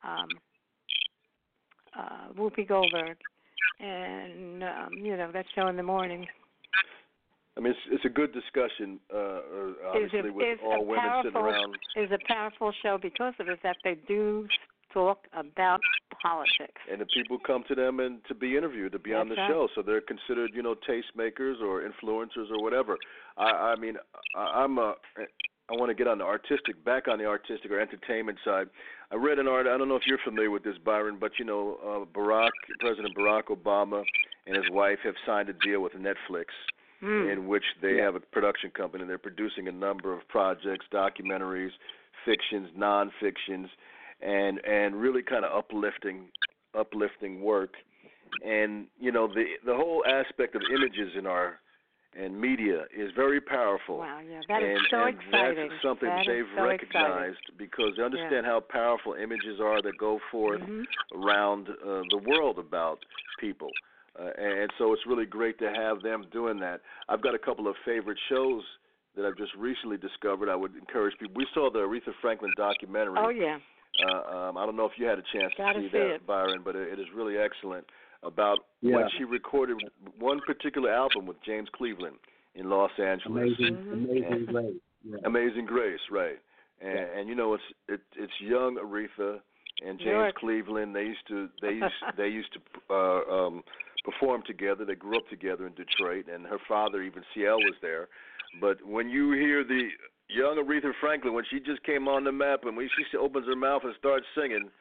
Whoopi Goldberg, and that show in the morning. I mean, it's a good discussion, obviously, with all women sitting around. It's a powerful show because of it that they do talk about politics. And the people come to them and to be interviewed, to be on the show. So they're considered, tastemakers or influencers or whatever. I want to get on back on the artistic or entertainment side. I read an article, I don't know if you're familiar with this, Byron, but President Barack Obama and his wife have signed a deal with Netflix. In which they have a production company, and they're producing a number of projects, documentaries, fictions, non-fictions, and really kind of uplifting work. And the whole aspect of images in media is very powerful. Wow, yeah, that is so exciting. That's something that they've recognized because they understand how powerful images are that go forth around the world about people. And so it's really great to have them doing that. I've got a couple of favorite shows that I've just recently discovered. I would encourage people. We saw the Aretha Franklin documentary. Oh, yeah. I don't know if you had a chance to see that, it. Byron, but it is really excellent about when she recorded one particular album with James Cleveland in Los Angeles. Amazing Grace. Yeah. Amazing Grace, right. And it's young Aretha and James Cleveland. They used to performed together. They grew up together in Detroit, and her father, even CL, was there. But when you hear the young Aretha Franklin, when she just came on the map, and when she opens her mouth and starts singing,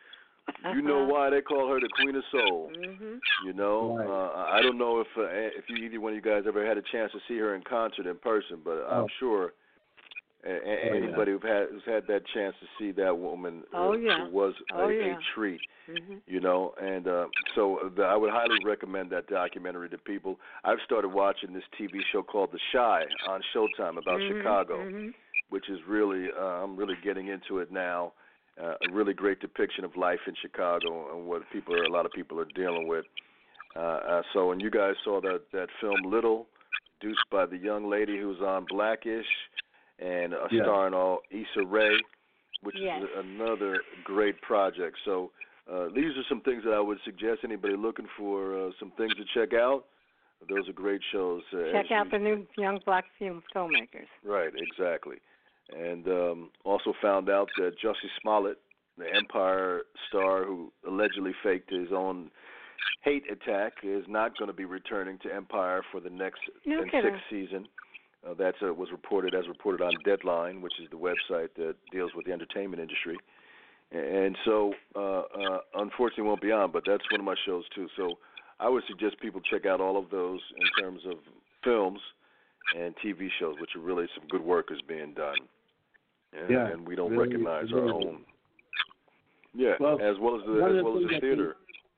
You know why they call her the Queen of Soul. You know, Right. I don't know if you, either one of you guys ever had a chance to see her in concert in person, but I'm sure anybody who's had that chance to see that woman was a treat. You know, and I would highly recommend that documentary to people. I've started watching this TV show called The Chi on Showtime about Chicago, which is really I'm really getting into it now. A really great depiction of life in Chicago and what a lot of people are dealing with. So when you guys saw that film Little, produced by the young lady who's on Blackish and starring Issa Rae, which is another great project. So these are some things that I would suggest anybody looking for some things to check out. Those are great shows. Check out the new young black filmmakers. Right, exactly. And also found out that Jussie Smollett, the Empire star who allegedly faked his own hate attack, is not going to be returning to Empire for the next sixth season. That was reported on Deadline, which is the website that deals with the entertainment industry. And so, unfortunately, won't be on, but that's one of my shows too. So I would suggest people check out all of those in terms of films and TV shows, which are really some good work is being done. And we don't recognize our own. Yeah, well, as well as the theater.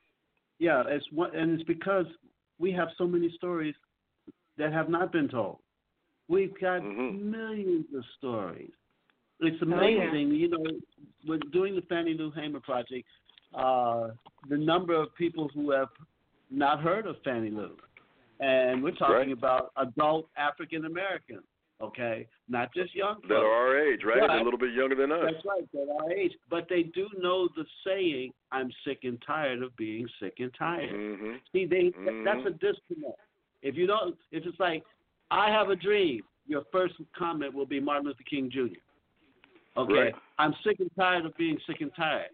It's because we have so many stories that have not been told. We've got millions of stories. It's amazing. You know, when doing the Fannie Lou Hamer project, the number of people who have not heard of Fannie Lou, and we're talking about adult African Americans. Okay, not just young folks. That are our age, right? They're a little bit younger than us. That's right, they're our age. But they do know the saying, I'm sick and tired of being sick and tired. See, that's a disconnect. If it's like, I have a dream, your first comment will be Martin Luther King Jr. Okay, right. I'm sick and tired of being sick and tired.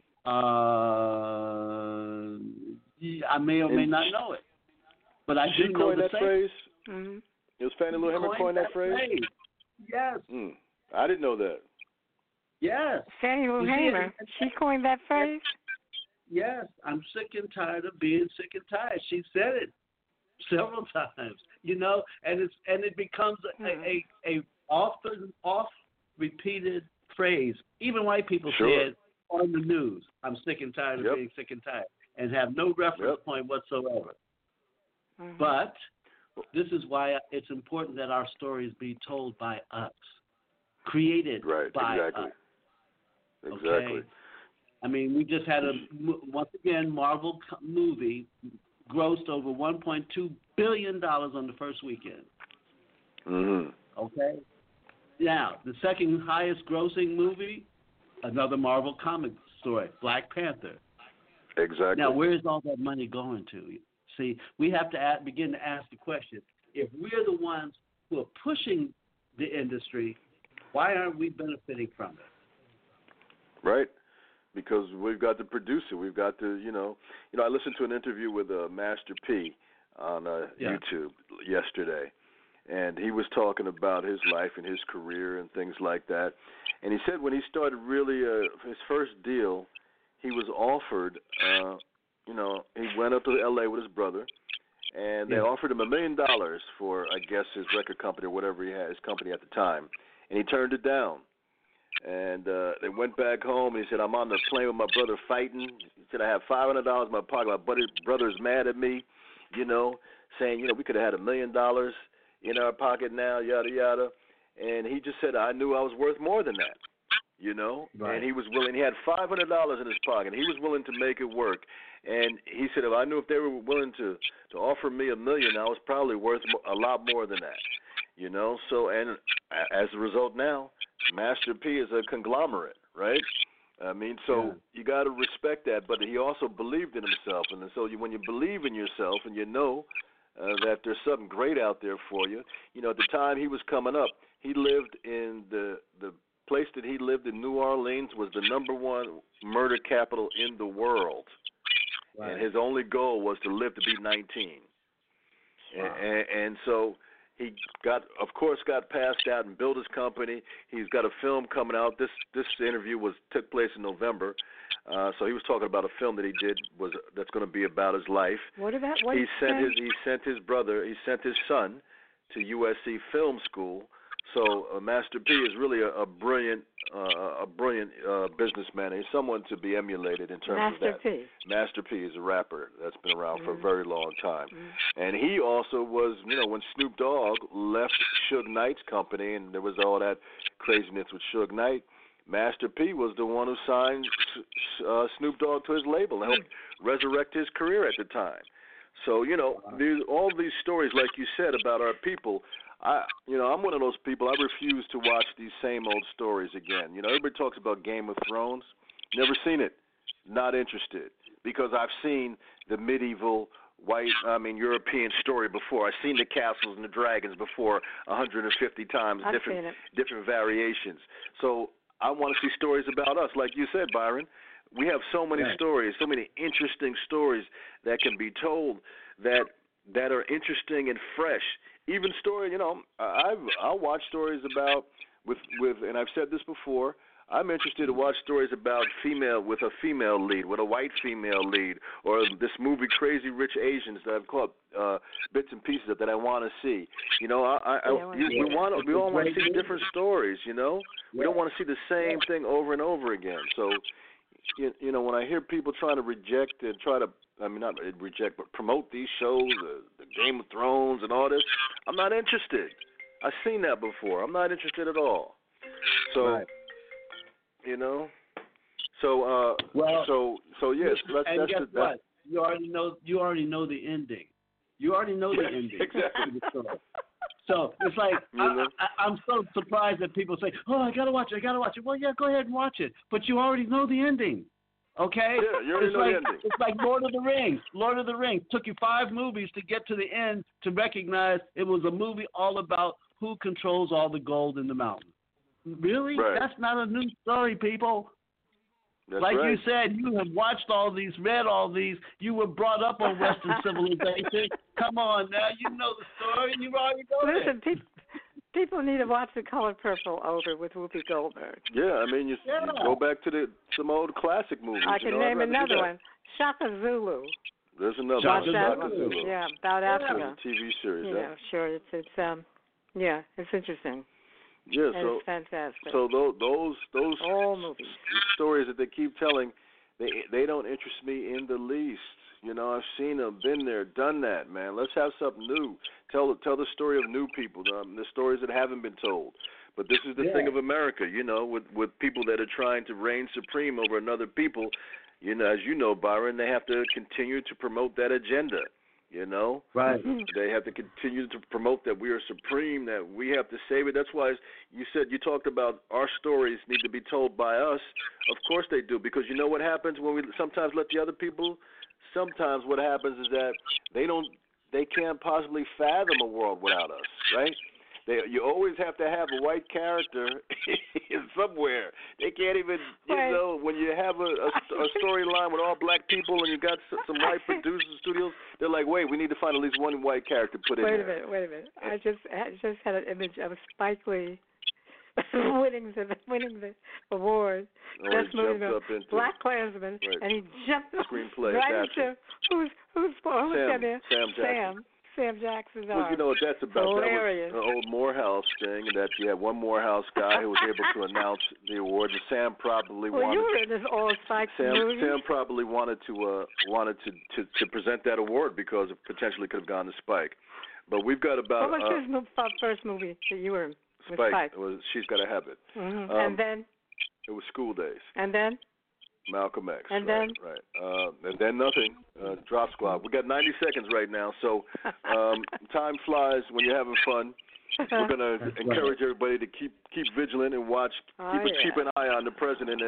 I may or may not know it. But I do know the phrase. It was Fannie Lou Hamer coined that phrase? Yes. I didn't know that. Yes. Fannie Lou Hamer, she coined that phrase? Yes. I'm sick and tired of being sick and tired. She said it several times, you know, and it becomes a often repeated phrase. Even white people say it on the news. I'm sick and tired of being sick and tired, and have no reference point whatsoever. But this is why it's important that our stories be told by us, created by us. Exactly. Okay? I mean, we just had once again, Marvel movie grossed over $1.2 billion on the first weekend. Okay? Now, the second highest grossing movie, another Marvel comic story, Black Panther. Exactly. Now, where is all that money going to? See, we have to begin to ask the question, if we're the ones who are pushing the industry, why aren't we benefiting from it? Right. Because we've got to produce it. We've got to, you know, I listened to an interview with Master P on YouTube yesterday, and he was talking about his life and his career and things like that. And he said when he started really his first deal, he was offered, he went up to L.A. with his brother, and they offered him $1 million for, I guess, his record company or whatever he had, his company at the time, and he turned it down. And they went back home, and he said, I'm on the plane with my brother fighting. He said, I have $500 in my pocket. My brother's mad at me, saying, we could have had $1 million in our pocket now, yada, yada. And he just said, I knew I was worth more than that, Right. And he was willing. He had $500 in his pocket. He was willing to make it work. And he said, if I knew if they were willing to offer me $1 million, I was probably worth a lot more than that, So, and as a result now, Master P is a conglomerate, right? I mean, so you got to respect that. But he also believed in himself, and so when you believe in yourself and that there's something great out there for you, at the time he was coming up, he lived in the place that he lived in, New Orleans, was the #1 murder capital in the world. Right. And his only goal was to live to be 19. Wow. And so He got passed out and built his company. He's got a film coming out. This interview took place in November. So he was talking about a film that he did that's going to be about his life. What he sent his son to USC Film School. So Master P is really a brilliant businessman. He's someone to be emulated in terms of that. Master P. Master P is a rapper that's been around for a very long time. And he also was, when Snoop Dogg left Suge Knight's company and there was all that craziness with Suge Knight, Master P was the one who signed Snoop Dogg to his label and helped resurrect his career at the time. So, there's all these stories, like you said, about our people. I'm one of those people. I refuse to watch these same old stories again. Everybody talks about Game of Thrones. Never seen it. Not interested. Because I've seen the medieval European story before. I've seen the castles and the dragons before 150 times, different variations. So I want to see stories about us. Like you said, Byron, we have so many stories, so many interesting stories that can be told that are interesting and fresh. Even story, I'll watch stories about with, and I've said this before. I'm interested to watch stories about with a female lead, with a white female lead, or this movie Crazy Rich Asians that I've caught bits and pieces of that I want to see. We all want to see different stories. We don't want to see the same thing over and over again. So, when I hear people trying to reject and not reject, but promote these shows, the Game of Thrones and all this, I'm not interested. I've seen that before. I'm not interested at all. So, right. So yes. And guess what? You already know the ending. You already know the ending. Exactly. So it's like I'm so surprised that people say, "Oh, I gotta watch it." Well, yeah, go ahead and watch it, but you already know the ending. Okay? Yeah, you already know the ending. It's like Lord of the Rings. Lord of the Rings took you 5 movies to get to the end to recognize it was a movie all about who controls all the gold in the mountain. Really? Right. That's not a new story, people. That's like right. you said, you have watched all these, read all these. You were brought up on Western civilization. Come on now, you know the story, and you already know it. Listen, people need to watch The Color Purple over with Whoopi Goldberg. Yeah, you go back to some old classic movies. I can name another one, Shaka Zulu. There's another Shaka Zulu. Yeah, about Africa. It's a TV series. Sure. It's interesting. Yeah, it's fantastic. So those all movies, stories that they keep telling, they don't interest me in the least. I've seen them, been there, done that, man. Let's have something new. Tell the story of new people, the stories that haven't been told. But this is the thing of America, with people that are trying to reign supreme over another people. As you know, Byron, they have to continue to promote that agenda. Right. They have to continue to promote that we are supreme, that we have to save it. That's why you talked about our stories need to be told by us. Of course they do, because you know what happens when we sometimes let the other people. Sometimes what happens is that they can't possibly fathom a world without us, right? You always have to have a white character somewhere. They can't even, when you have a storyline with all black people and you got some white producers, studios, they're like, wait, we need to find at least one white character put in there. Wait a minute. I just had an image of Spike Lee winning the award. Best movie, Black Klansman, and he jumped screenplay right into who's there? Sam Jackson. Sam Jackson's Well, you know what that's about. Hilarious. That was an old Morehouse thing, that you had one Morehouse guy who was able to announce the awards. And Sam probably wanted. You were in this old Spike movie. Sam probably wanted to present that award because it potentially could have gone to Spike. But we've got about. What was his first movie that you were in? Spike. It was She's Gotta Have It. Mm-hmm. And then. It was School Days. And then. Malcolm X. And then? Right. And then nothing. Drop Squad. We got 90 seconds right now, so time flies when you're having fun. We're going to encourage everybody to keep vigilant and keep an eye on the president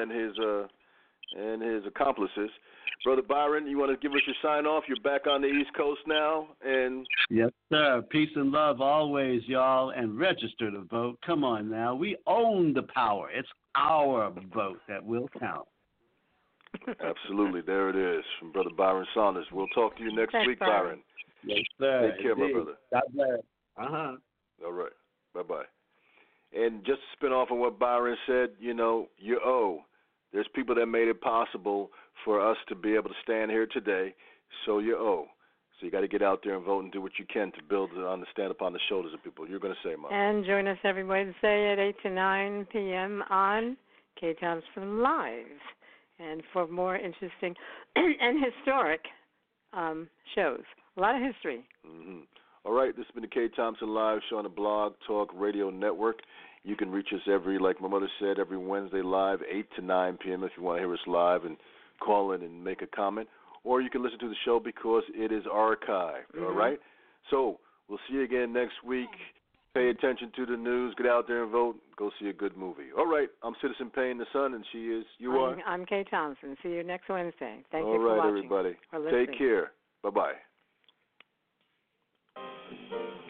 and his accomplices. Brother Byron, you want to give us your sign off? You're back on the East Coast now, and yes, sir. Peace and love always, y'all, and register to vote. Come on now, we own the power. It's our vote that will count. Absolutely. There it is from Brother Byron Saunders. We'll talk to you next week, Byron. Yes, sir. Take care, my brother. God bless. All right. Bye-bye. And just to spin off on what Byron said, you owe. There's people that made it possible for us to be able to stand here today, so you owe. So you got to get out there and vote and do what you can to build on the stand upon the shoulders of people. You're going to say, Mom. And join us every Wednesday at 8 to 9 p.m. on K-Thompson Live. And for more interesting and historic shows. A lot of history. Mm-hmm. All right, this has been the K. Thompson Live Show on the Blog Talk Radio Network. You can reach us like my mother said, every Wednesday live, 8 to 9 p.m. if you want to hear us live and call in and make a comment. Or you can listen to the show because it is archived, all right? So we'll see you again next week. Pay attention to the news. Get out there and vote. Go see a good movie. All right, I'm Citizen Payne the Sun, and you are? I'm Kay Thompson. See you next Wednesday. Thank you for watching. All right, everybody. Take care. Bye-bye.